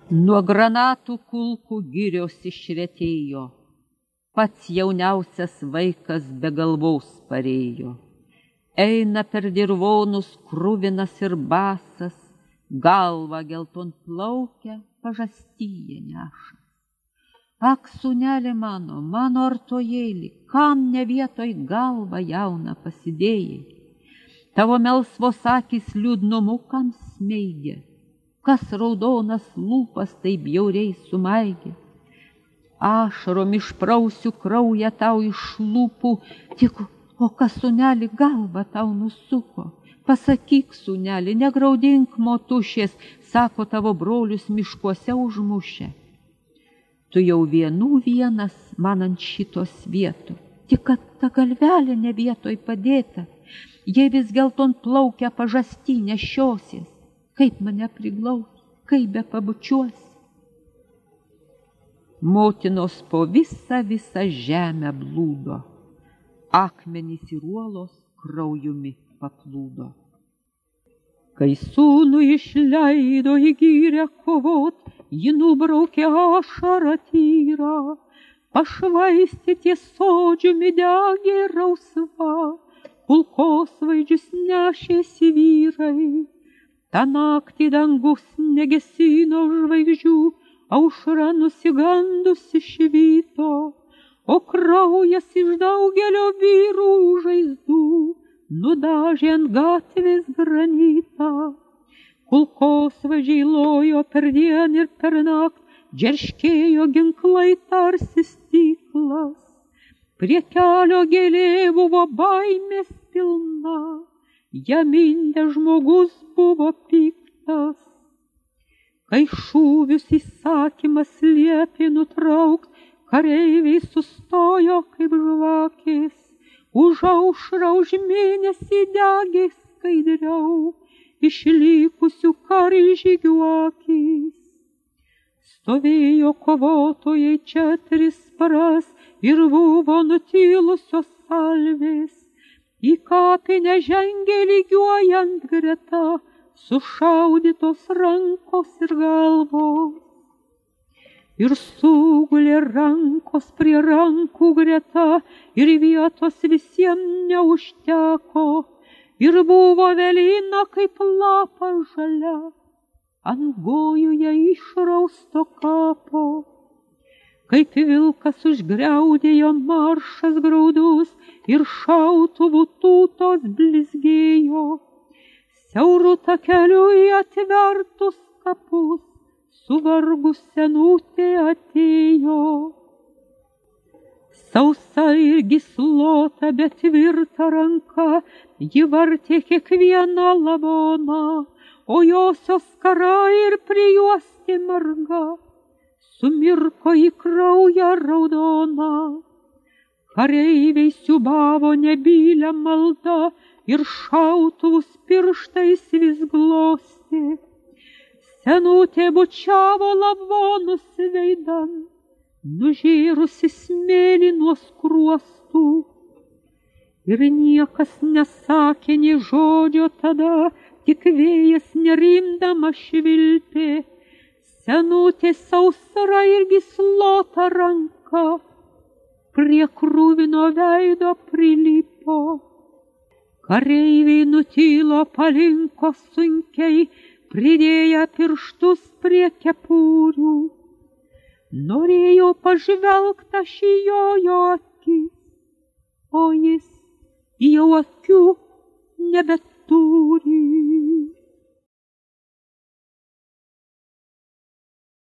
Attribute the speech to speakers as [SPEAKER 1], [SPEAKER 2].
[SPEAKER 1] Nuo granatų kulkų girios išretėjo, pats jauniausias vaikas be galvaus parėjo. Eina per dirvonus kruvinas ir basas, galva gelton plaukia, pažastyje neša. Ak, sūneli mano, mano artojėli, kam ne vietoj galvą jauną pasidėjai? Tavo melsvos akys liūdnumu kam smeigia, kas raudonas lūpas taip bjauriai sumaigė. Ašarom išprausiu kraują tau iš lūpų, tik, o kas, sūneli, galvą tau nusuko? Pasakyk, sūneli, negraudink motušės, sako tavo brolius miškuose užmušę. Tu jau vienas man ant šitos vietų, tik kad ta galvelė ne vietoj padėta, jei vis gelton plaukia pažasty nešiosies, kaip mane priglaus, kaip be pabučiuosi. Motinos po visą žemę blūdo, akmenys ir uolos kraujumi paplūdo. Kai sūnų išleido į gyrę kovot, ji nubraukė ašarą tyrą, pašvaistė ties sodžiumi degė rausva, kulkosvaidžius nešėsi vyrai. Ta naktį dangus negesino žvaigždžių, aušra nusigandusi švyto, o kraujas iš daugelio vyrų žaizdų nudažė ant gatvės granitą. Kulkosvaidžiai lojo per dieną ir per naktį, džerškėjo ginklai tarsi stiklas. Prie kelio gėlė buvo baimės pilna, ją mindė žmogus buvo piktas. Kai šūvius įsakymas liepė nutraukt, kareiviai sustojo kaip žvakės, už aušrą už mėnesį degė skaidriau, išlikusių karžygių akys. Stovėjo kovotojai 4 paras ir buvo nutilusios salvės, į kapinę žengė lygiuojant greta, sušaudytos rankos ir galvos. Ir sugulė rankos prie rankų greta, ir vietos visiems neužteko, ir buvo velina kaip lapas žalia, ant gojuje išrausto kapo. Kaip vilkas užgriaudėjo maršas graudus, ir šautuvų tūtos blizgėjo, siauru takeliu į atvertus kapus, suvargus senutė atėjo. Sausa ir gyslota, bet tvirta ranka, ji vartė kiekvieną lavoną, o josios skara ir prijuostė marga sumirko į kraują raudoną. Kareiviai siūbavo nebylę maldą ir šautuvus pirštais vis glostė. Senutė bučiavo lavonus veidan, nužėrusi smėlį nuo skruostų. Ir niekas nesakė nė žodžio tada, tik vėjas nerimdama švilpė. Senutė sausra ir gyslota ranka prie kruvino veido prilipo. Kareiviai nutilo, palinko sunkiai, pridėję pirštus prie kepurių. Norėjo pažvelgt aš į jo akis, o jis jau akių nebeturi.